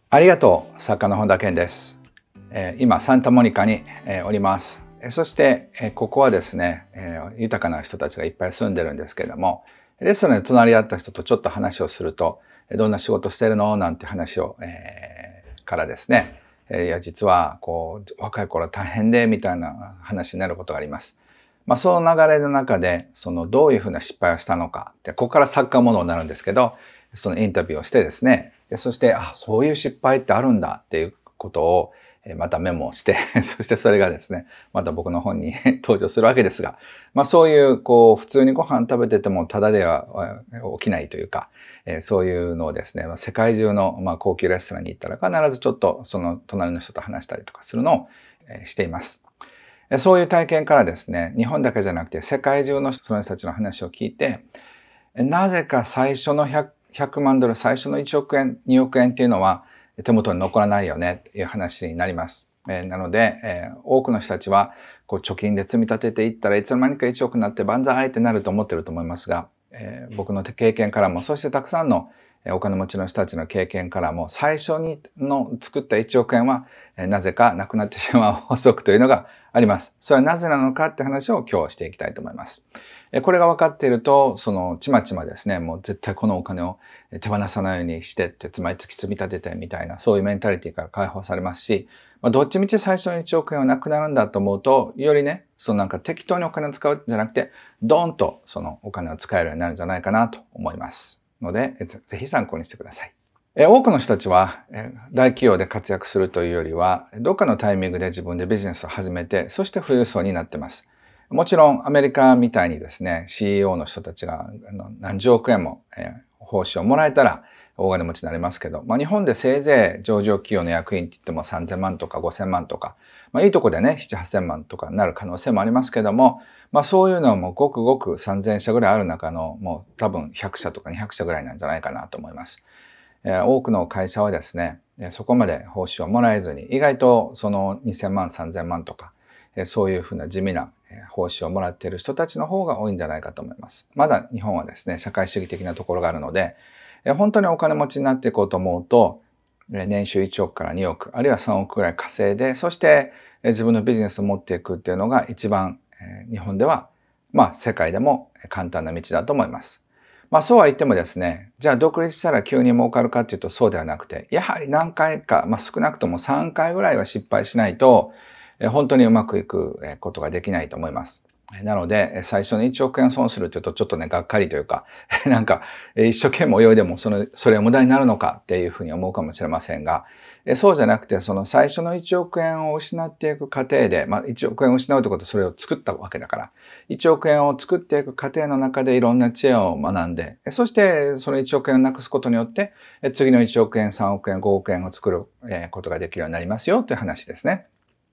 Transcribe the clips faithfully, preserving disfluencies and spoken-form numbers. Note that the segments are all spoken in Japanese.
ありがとう、作家の本田健です。えー、今、サンタモニカに、えー、おります。えー、そして、えー、ここはですね、えー、豊かな人たちがいっぱい住んでるんですけれども、レストランで隣り合った人とちょっと話をすると、どんな仕事してるのなんて話を、えー、からですね、えー、いや、実は、こう、若い頃大変で、みたいな話になることがあります。まあ、その流れの中で、その、どういうふうな失敗をしたのか、で、ここから作家ものになるんですけど、そのインタビューをしてですね、でそして、あ、そういう失敗ってあるんだっていうことを、またメモをしてそしてそれがですね、また僕の本に登場するわけですが、まあそういう、こう、普通にご飯食べててもただでは起きないというか、えー、そういうのをですね、世界中の、まあ、高級レストランに行ったら必ずちょっとその隣の人と話したりとかするのを、えー、しています。そういう体験からですね、日本だけじゃなくて世界中のその人たちの話を聞いて、なぜか最初の ひゃく, ひゃくまんドル、最初のいちおくえん、におくえんっていうのは手元に残らないよねっていう話になります。えー、なので、えー、多くの人たちはこう貯金で積み立てていったらいつの間にかいちおくになって万歳ってなると思ってると思いますが、えー、僕の経験からも、そしてたくさんのお金持ちの人たちの経験からも、最初にの作ったいちおくえんはなぜかなくなってしまう法則というのがあります。それはなぜなのかって話を今日していきたいと思います。これが分かっていると、そのちまちまですね、もう絶対このお金を手放さないようにしてって、毎月積み立ててみたいな、そういうメンタリティから解放されますし、まあ、どっちみち最初のいちおくえんはなくなるんだと思うと、よりね、そのなんか適当にお金を使うんじゃなくて、ドーンとそのお金を使えるようになるんじゃないかなと思います。ので、ぜひ参考にしてください。多くの人たちは大企業で活躍するというよりは、どっかのタイミングで自分でビジネスを始めて、そして富裕層になっています。もちろんアメリカみたいにですね、シーイーオー の人たちが何十億円も報酬をもらえたら大金持ちになりますけど、まあ、日本でせいぜい上場企業の役員って言ってもさんぜんまんとかごせんまんとか、まあ、いいとこでね、なな、はっせんまんとかになる可能性もありますけども、まあそういうのはもうごくごくさんぜんしゃぐらいある中のもう多分ひゃくしゃとかにひゃくしゃぐらいなんじゃないかなと思います。多くの会社はですね、そこまで報酬をもらえずに、意外とそのにせんまん、さんぜんまんとか、そういうふうな地味な報酬をもらっている人たちの方が多いんじゃないかと思います。まだ日本はですね、社会主義的なところがあるので、本当にお金持ちになっていこうと思うと、年収いちおくからにおく、あるいはさんおくぐらい稼いで、そして自分のビジネスを持っていくっていうのが一番日本では、まあ世界でも簡単な道だと思います。まあそうは言ってもですね、じゃあ独立したら急に儲かるかっていうとそうではなくて、やはり何回か、まあ少なくともさんかいぐらいは失敗しないと、本当にうまくいくことができないと思います。なので、最初にいちおくえん損するというとちょっとね、がっかりというか、なんか一生懸命泳いでもその、それは無駄になるのかっていうふうに思うかもしれませんが、そうじゃなくて、その最初のいちおくえんを失っていく過程で、まあいちおくえんを失うということはそれを作ったわけだから、いちおくえんを作っていく過程の中でいろんな知恵を学んで、そしてそのいちおくえんをなくすことによって、次のいちおくえん、さんおくえん、ごおくえんを作ることができるようになりますよという話ですね。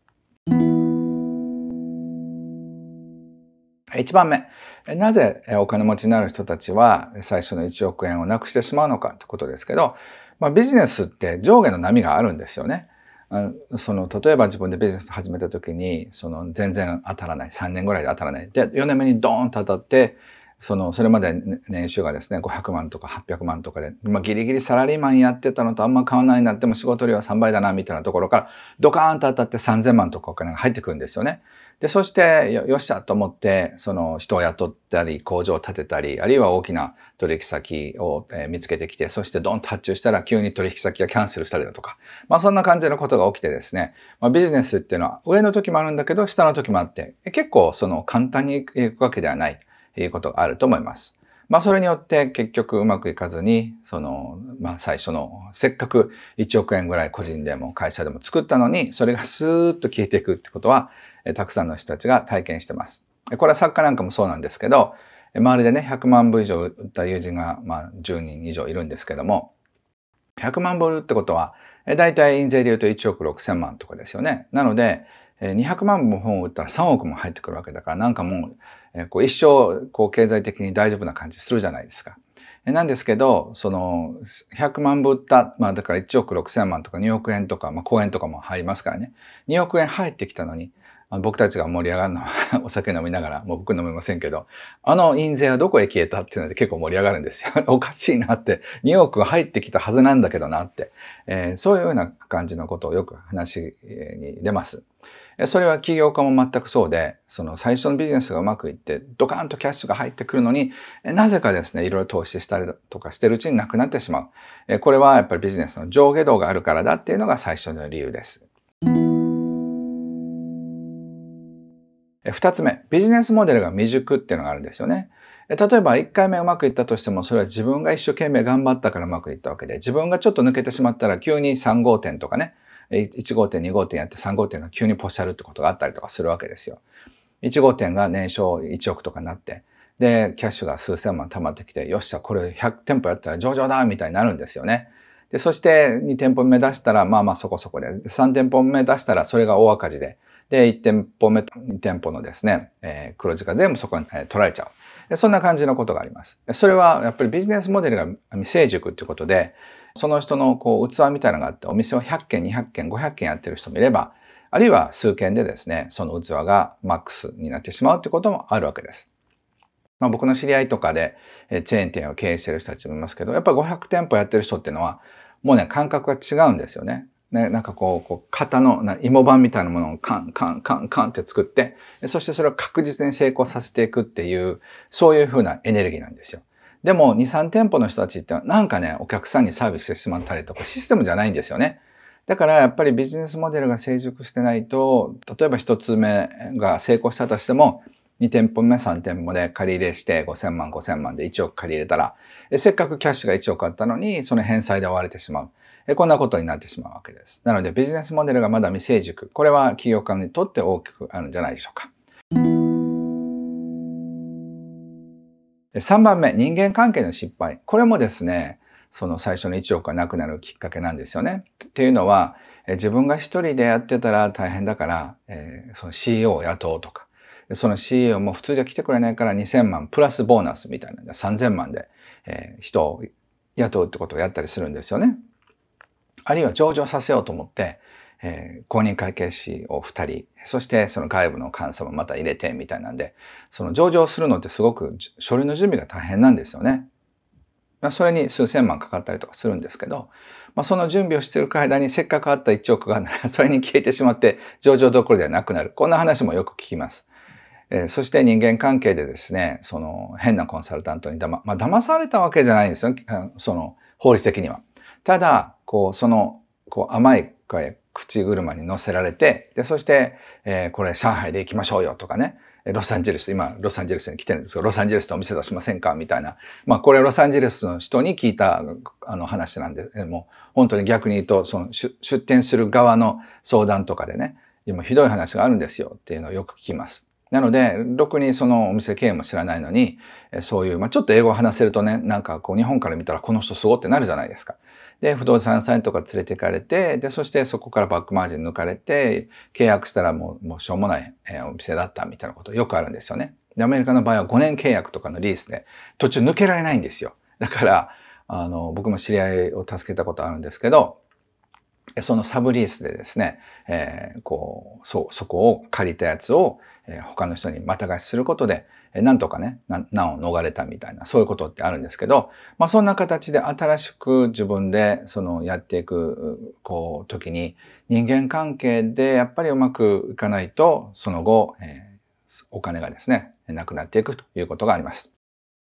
いちばんめ、なぜお金持ちになる人たちは最初のいちおくえんをなくしてしまうのかということですけど、まあ、ビジネスって上下の波があるんですよね。その例えば自分でビジネス始めた時にその全然当たらない、さんねんぐらいで当たらない。で、よねんめにドーンと当たって、そのそれまで年収がですね、ごひゃくまんとかはっぴゃくまんとかで、まあ、ギリギリサラリーマンやってたのとあんま変わらないなっても仕事量はさんばいだなみたいなところからドカーンと当たってさんぜんまんとかお金が入ってくるんですよね。で、そしてよ、よっしゃと思って、その人を雇ったり、工場を建てたり、あるいは大きな取引先を見つけてきて、そしてドンと発注したら急に取引先がキャンセルしたりだとか、まあそんな感じのことが起きてですね、まあ、ビジネスっていうのは上の時もあるんだけど、下の時もあって、結構その簡単にいくわけではないということがあると思います。まあそれによって結局うまくいかずに、その、まあ最初のせっかくいちおくえんぐらい個人でも会社でも作ったのに、それがスーッと消えていくってことは、たくさんの人たちが体験してます。これは作家なんかもそうなんですけど、周りでね、ひゃくまんぶ以上売った友人が、まあ、じゅうにん以上いるんですけども、ひゃくまんぶ売るってことは、だいたい印税で言うといちおくろくせんまんとかですよね。なので、にひゃくまんぶ本を売ったらさんおくも入ってくるわけだから、なんかもう、こう一生こう経済的に大丈夫な感じするじゃないですか。なんですけど、その、ひゃくまんぶ売った、まあだからいちおくろくせんまんとかにおくえんとか、まあ公演とかも入りますからね。におくえん入ってきたのに、 あの僕たちが盛り上がるのはお酒飲みながら、もう僕飲めませんけど、あの印税はどこへ消えたっていうので結構盛り上がるんですよ。おかしいなって、におく入ってきたはずなんだけどなって、えー、そういうような感じのことをよく話に出ます。それは起業家も全くそうで、その最初のビジネスがうまくいって、ドカーンとキャッシュが入ってくるのに、なぜかですね、いろいろ投資したりとかしてるうちになくなってしまう。これはやっぱりビジネスの上下動があるからだっていうのが最初の理由です。二つ目、ビジネスモデルが未熟っていうのがあるんですよね。例えばいっかいめうまくいったとしても、それは自分が一生懸命頑張ったからうまくいったわけで、自分がちょっと抜けてしまったら急にさん号店とかね、いち号店、に号店やってさん号店が急にポシャるってことがあったりとかするわけですよ。いち号店が年商いちおくとかになって、で、キャッシュが数千万溜まってきて、よっしゃ、これひゃく店舗やったら上々だみたいになるんですよね。で、そしてに店舗目出したら、まあまあそこそこで、さん店舗目出したらそれが大赤字で、で、いち店舗目とに店舗のですね、えー、黒字が全部そこに、えー、取られちゃうで。そんな感じのことがあります。それはやっぱりビジネスモデルが未成熟っていうことで、その人のこう器みたいなのがあって、お店をひゃっけん、にひゃっけん、ごひゃっけんやってる人もいれば、あるいは数件でですね、その器がマックスになってしまうということもあるわけです。まあ、僕の知り合いとかでチェーン店を経営している人たちもいますけど、やっぱりごひゃく店舗やってる人っていうのは、もうね、感覚が違うんですよね。ね、なんかこう、こう型の芋板みたいなものをカンカンカンカンって作って、そしてそれを確実に成功させていくっていう、そういう風なエネルギーなんですよ。でも、に、さん店舗の人たちってなんかね、お客さんにサービスしてしまったりとか、システムじゃないんですよね。だからやっぱりビジネスモデルが成熟してないと、例えば一つ目が成功したとしても、に店舗目、さん店舗で借り入れしてごせんまん、ごせんまんでいちおく借り入れたら、せっかくキャッシュがいちおくあったのに、その返済で終われてしまう。こんなことになってしまうわけです。なのでビジネスモデルがまだ未成熟。これは企業家にとって大きくあるんじゃないでしょうか。さんばんめ、人間関係の失敗。これもですね、その最初のいちおくがなくなるきっかけなんですよね。っていうのは、自分が一人でやってたら大変だから、えー、その シーイーオー を雇うとか、その シーイーオー も普通じゃ来てくれないからにせんまんプラスボーナスみたいなさんぜんまんで、えー、人を雇うってことをやったりするんですよね。あるいは上場させようと思って、えー、公認会計士をふたり、そしてその外部の監査もまた入れてみたいなんで、その上場するのってすごく書類の準備が大変なんですよね。それに数千万かかったりとかするんですけど、まあ、その準備をしている間にせっかくあったいちおくがそれに消えてしまって上場どころではなくなる。こんな話もよく聞きます。えー、そして人間関係でですね、その変なコンサルタントにだま、まあ、騙されたわけじゃないんですよ。その法律的には。ただ、こう、その、こう甘い口車に乗せられて、で、そして、えー、これ上海で行きましょうよとかね。ロサンゼルス、今、ロサンゼルスに来てるんですけど、ロサンゼルスでお店出しませんかみたいな。まあ、これロサンゼルスの人に聞いた、あの話なんで、もう、本当に逆に言うと、その出店する側の相談とかでね、今ひどい話があるんですよっていうのをよく聞きます。なので、ろくにそのお店経営も知らないのに、そういう、まあ、ちょっと英語を話せるとね、なんかこう日本から見たらこの人すごってなるじゃないですか。で、不動産屋さんとか連れて行かれて、で、そしてそこからバックマージン抜かれて、契約したらもう、もうしょうもない、えー、お店だったみたいなことよくあるんですよね。で、アメリカの場合はごねん契約とかのリースで途中抜けられないんですよ。だから、あの、僕も知り合いを助けたことあるんですけど、そのサブリースでですね、えー、こう、そう、そこを借りたやつを、えー、他の人にまた貸しすることで、えー、なんとかね、難を逃れたみたいな、そういうことってあるんですけど、まあそんな形で新しく自分でそのやっていく、こう、時に人間関係でやっぱりうまくいかないと、その後、えー、お金がですね、なくなっていくということがあります。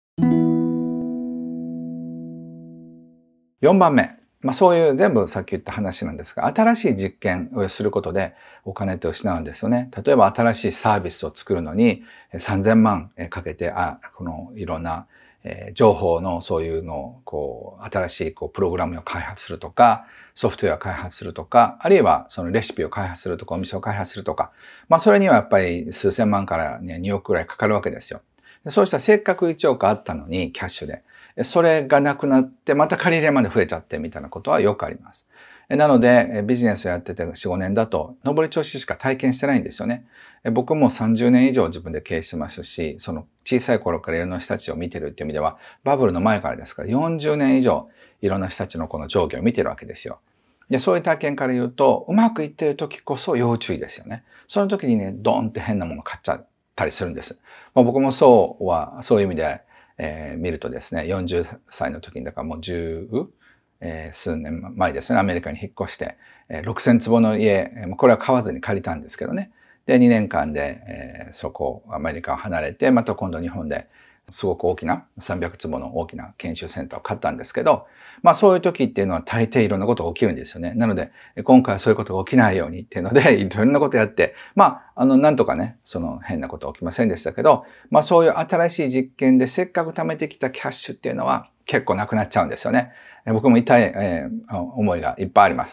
よんばんめ。まあそういう全部さっき言った話なんですが、新しい実験をすることでお金って失うんですよね。例えば新しいサービスを作るのにさんぜんまんかけて、あ、このいろんな情報のそういうのをこう新しいこうプログラムを開発するとか、ソフトウェアを開発するとか、あるいはそのレシピを開発するとか、お店を開発するとか、まあそれにはやっぱり数千万からにおくくらいかかるわけですよ。そうしたらせっかくいちおくあったのにキャッシュで。それがなくなって、また借り入れまで増えちゃってみたいなことはよくあります。なので、ビジネスをやっててよん、ごねんだと、上り調子しか体験してないんですよね。僕もさんじゅうねん以上自分で経営してますし、その小さい頃からいろんな人たちを見てるっていう意味では、バブルの前からですからよんじゅうねん以上いろんな人たちのこの上下を見てるわけですよ。 で、そういう体験から言うと、うまくいってる時こそ要注意ですよね。その時にね、ドーンって変なもの買っちゃったりするんです。まあ、僕もそうは、そういう意味で、えー、見るとですね、よんじゅっさいの時に、だからもう十、えー、数年前ですね、アメリカに引っ越して、えー、ろくせんつぼの家、これは買わずに借りたんですけどね。で、にねんかんで、えー、そこ、アメリカを離れて、また今度日本ですごく大きな、さんびゃくつぼの大きな研修センターを買ったんですけど、まあそういう時っていうのは大抵いろんなことが起きるんですよね。なので、今回はそういうことが起きないようにっていうので、いろんなことやって、まあ、あの、なんとかね、その変なことは起きませんでしたけど、まあそういう新しい実験でせっかく貯めてきたキャッシュっていうのは結構なくなっちゃうんですよね。僕も痛い、えー、思いがいっぱいあります。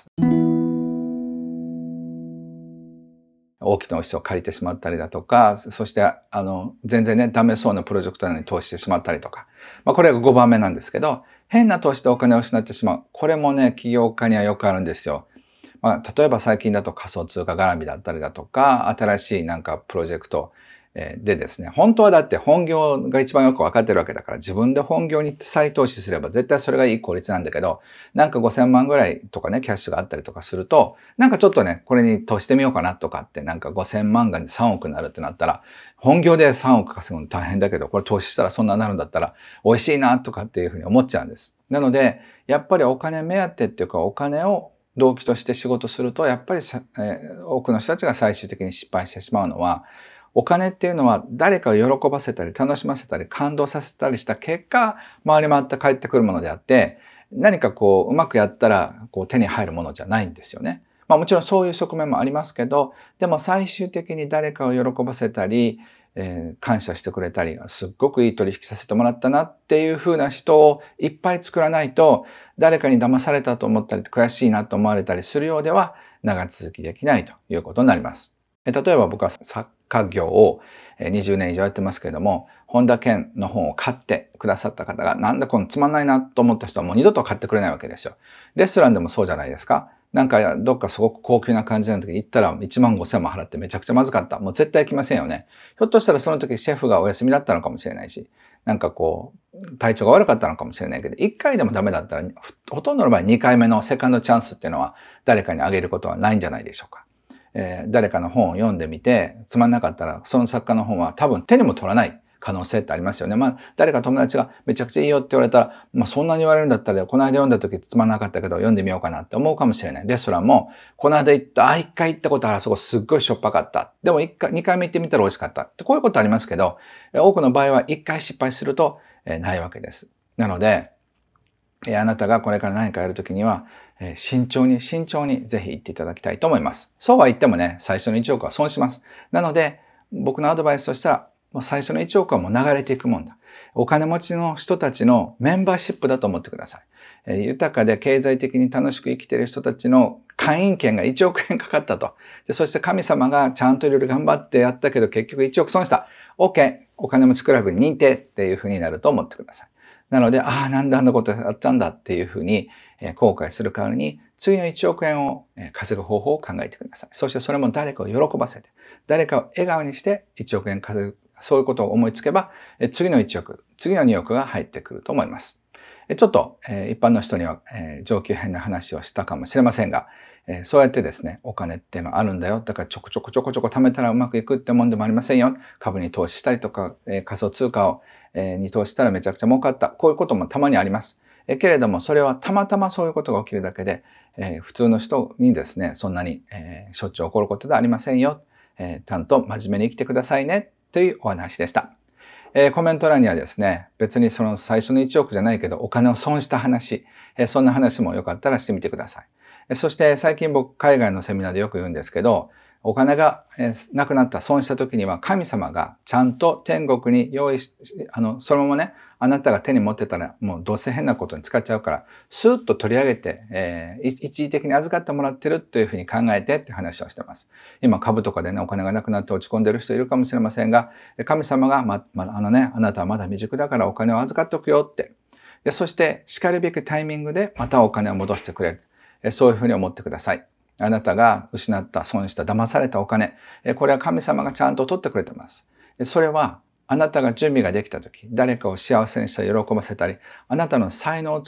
大きなオフィスを借りてしまったりだとか、そして、あの、全然ね、ダメそうなプロジェクトなのに投資してしまったりとか。まあ、これがごばんめなんですけど、変な投資でお金を失ってしまう。これもね、起業家にはよくあるんですよ。まあ、例えば最近だと仮想通貨絡みだったりだとか、新しいなんかプロジェクトでですね、本当はだって本業が一番よくわかってるわけだから、自分で本業に再投資すれば絶対それがいい効率なんだけど、なんかごせんまんぐらいとかね、キャッシュがあったりとかすると、なんかちょっとね、これに投資してみようかなとかって、なんかごせんまんがさんおくになるってなったら、本業でさんおく稼ぐの大変だけど、これ投資したらそんなになるんだったら、美味しいなとかっていうふうに思っちゃうんです。なので、やっぱりお金目当てっていうか、お金を動機として仕事すると、やっぱりさ、えー、多くの人たちが最終的に失敗してしまうのは、お金っていうのは誰かを喜ばせたり楽しませたり感動させたりした結果、回り回って帰ってくるものであって、何かこううまくやったらこう手に入るものじゃないんですよね。まあもちろんそういう側面もありますけど、でも最終的に誰かを喜ばせたり、えー、感謝してくれたり、すっごくいい取引させてもらったなっていう風な人をいっぱい作らないと、誰かに騙されたと思ったり悔しいなと思われたりするようでは長続きできないということになります。例えば僕は作家業をにじゅうねん以上やってますけれども、本田健の本を買ってくださった方が、なんだこのつまんないなと思った人はもう二度と買ってくれないわけですよ。レストランでもそうじゃないですか。なんかどっかすごく高級な感じの時に行ったらいちまんごせんも払ってめちゃくちゃまずかった。もう絶対来ませんよね。ひょっとしたらその時シェフがお休みだったのかもしれないし、なんかこう、体調が悪かったのかもしれないけど、いっかいでもダメだったら、ほとんどの場合にかいめのセカンドチャンスっていうのは誰かにあげることはないんじゃないでしょうか。えー、誰かの本を読んでみて、つまんなかったら、その作家の本は多分手にも取らない可能性ってありますよね。まあ、誰か友達がめちゃくちゃいいよって言われたら、まあそんなに言われるんだったら、この間読んだ時つまんなかったけど読んでみようかなって思うかもしれない。レストランも、この間行った、あ、一回行ったことある、そこすっごいしょっぱかった。でも一回、二回目行ってみたら美味しかった。ってこういうことありますけど、多くの場合は一回失敗すると、えー、ないわけです。なので、あなたがこれから何かやるときには、慎重に慎重にぜひ言っていただきたいと思います。そうは言ってもね、最初のいちおくは損します。なので、僕のアドバイスとしたら、もう最初のいちおくはもう流れていくもんだ。お金持ちの人たちのメンバーシップだと思ってください。豊かで経済的に楽しく生きている人たちの会員権がいちおくえんかかったと。でそして神様がちゃんといろいろ頑張ってやったけど結局いちおく損した。OK! お金持ちクラブに認定っていうふうになると思ってください。なので、ああ、なんであんなことやったんだっていうふうに後悔する代わりに、次のいちおくえんを稼ぐ方法を考えてください。そしてそれも誰かを喜ばせて、誰かを笑顔にしていちおくえん稼ぐ。そういうことを思いつけば、次のいちおく、次のにおくが入ってくると思います。ちょっと一般の人には上級編な話をしたかもしれませんが、そうやってですね、お金っていうのはあるんだよ。だからちょこちょこちょこちょこ貯めたらうまくいくってもんでもありませんよ。株に投資したりとか、仮想通貨をに投資したらめちゃくちゃ儲かった。こういうこともたまにあります。けれども、それはたまたまそういうことが起きるだけで、普通の人にですね、そんなにしょっちゅう起こることではありませんよ。ちゃんと真面目に生きてくださいね。というお話でした。コメント欄にはですね、別にその最初のいちおくじゃないけど、お金を損した話、そんな話もよかったらしてみてください。そして最近僕、海外のセミナーでよく言うんですけど、お金がなくなった、損した時には神様がちゃんと天国に用意し、あの、そのままね、あなたが手に持ってたらもうどうせ変なことに使っちゃうから、スーッと取り上げて、えー、一時的に預かってもらってるというふうに考えてって話をしてます。今株とかでね、お金がなくなって落ち込んでる人いるかもしれませんが、神様が、ま、まあのね、あなたはまだ未熟だからお金を預かっておくよって。でそして、叱るべきタイミングでまたお金を戻してくれる。そういうふうに思ってください。あなたが失った、損した、騙されたお金、これは神様がちゃんと取ってくれてます。それは、あなたが準備ができたとき、誰かを幸せにしたり、喜ばせたり、あなたの才能を使っ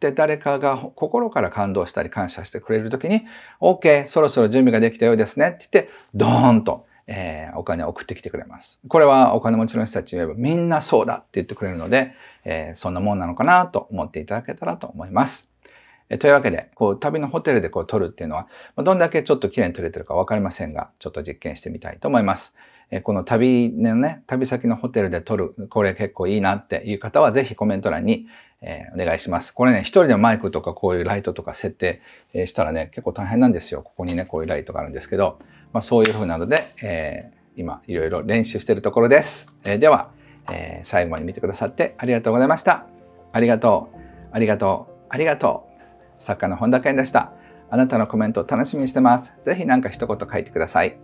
って誰かが心から感動したり感謝してくれるときに、OK、そろそろ準備ができたようですねって言って、ドーンと、えー、お金を送ってきてくれます。これはお金持ちの人たちに言えばみんなそうだって言ってくれるので、えー、そんなもんなのかなと思っていただけたらと思います。えー、というわけで、こう旅のホテルでこう撮るっていうのは、どんだけちょっと綺麗に撮れてるかわかりませんが、ちょっと実験してみたいと思います。この旅のね、旅先のホテルで撮る、これ結構いいなっていう方はぜひコメント欄に、えー、お願いします。これね、一人でマイクとかこういうライトとか設定したらね、結構大変なんですよ。ここにね、こういうライトがあるんですけど、まあ、そういう風なので、えー、今いろいろ練習しているところです。えー、では、えー、最後まで見てくださってありがとうございました。ありがとう、ありがとう、ありがとう。作家の本田健でした。あなたのコメントを楽しみにしてます。ぜひ何か一言書いてください。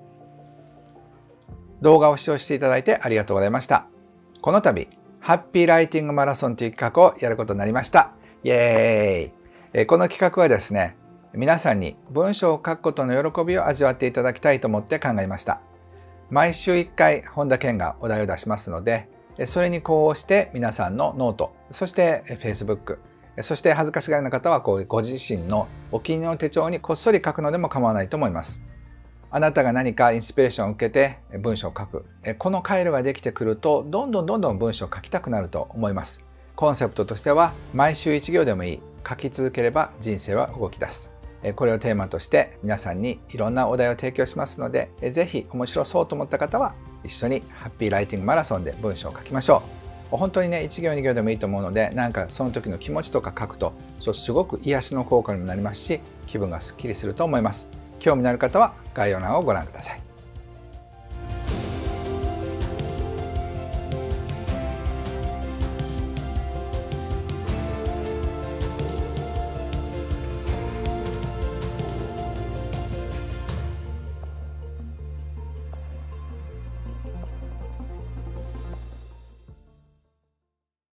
動画を視聴していただいてありがとうございました。この度、ハッピーライティングマラソンという企画をやることになりました。イエーイ！この企画はですね、皆さんに文章を書くことの喜びを味わっていただきたいと思って考えました。毎週いっかい、本田健がお題を出しますので、それにこうして皆さんのノート、そして Facebook、そして恥ずかしがりな方はこうご自身のお気に入りの手帳にこっそり書くのでも構わないと思います。あなたが何かインスピレーションを受けて文章を書く。この回路ができてくると、どんどんどんどん文章を書きたくなると思います。コンセプトとしては、毎週いち行でもいい。書き続ければ人生は動き出す。これをテーマとして皆さんにいろんなお題を提供しますので、ぜひ面白そうと思った方は一緒にハッピーライティングマラソンで文章を書きましょう。本当にね、いち行に行でもいいと思うので、なんかその時の気持ちとか書くと、すごく癒しの効果にもなりますし、気分がすっきりすると思います。興味のある方は概要欄をご覧ください。